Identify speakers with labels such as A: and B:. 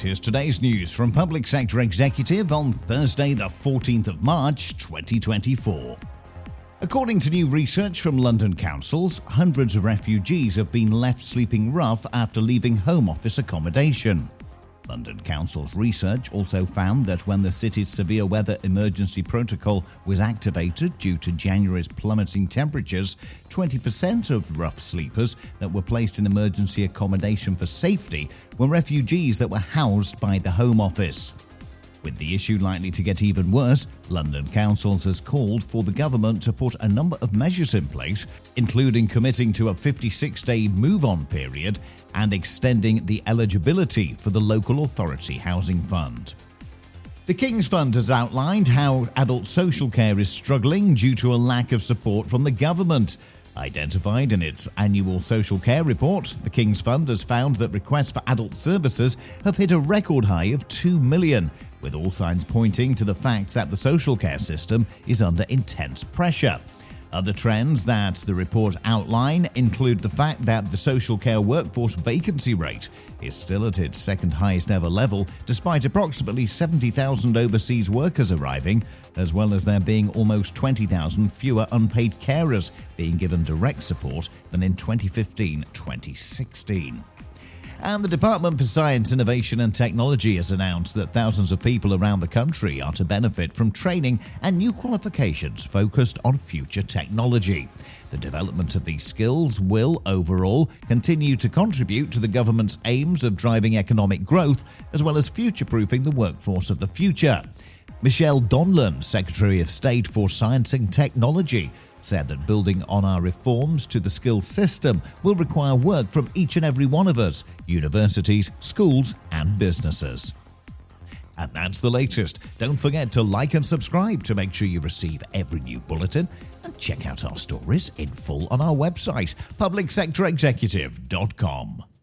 A: here's today's news from Public Sector Executive on Thursday, the 14th of March, 2024. According to new research from London councils, hundreds of refugees have been left sleeping rough after leaving Home Office accommodation. London Council's research also found that when the city's severe weather emergency protocol was activated due to January's plummeting temperatures, 20% of rough sleepers that were placed in emergency accommodation for safety were refugees that were housed by the Home Office. With the issue likely to get even worse, London Councils has called for the government to put a number of measures in place, including committing to a 56-day move-on period and extending the eligibility for the local authority housing fund. The King's Fund has outlined how adult social care is struggling due to a lack of support from the government. Identified in its annual social care report, the King's Fund has found that requests for adult services have hit a record high of 2 million, with all signs pointing to the fact that the social care system is under intense pressure. Other trends that the report outline include the fact that the social care workforce vacancy rate is still at its second highest ever level, despite approximately 70,000 overseas workers arriving, as well as there being almost 20,000 fewer unpaid carers being given direct support than in 2015-2016. And the Department for Science, Innovation and Technology has announced that thousands of people around the country are to benefit from training and new qualifications focused on future technology. The development of these skills will, overall, continue to contribute to the government's aims of driving economic growth, as well as future-proofing the workforce of the future. Michelle Donlan, Secretary of State for Science and Technology, said that building on our reforms to the skills system will require work from each and every one of us, universities, schools and businesses. And that's the latest. Don't forget to like and subscribe to make sure you receive every new bulletin, and check out our stories in full on our website, publicsectorexecutive.com.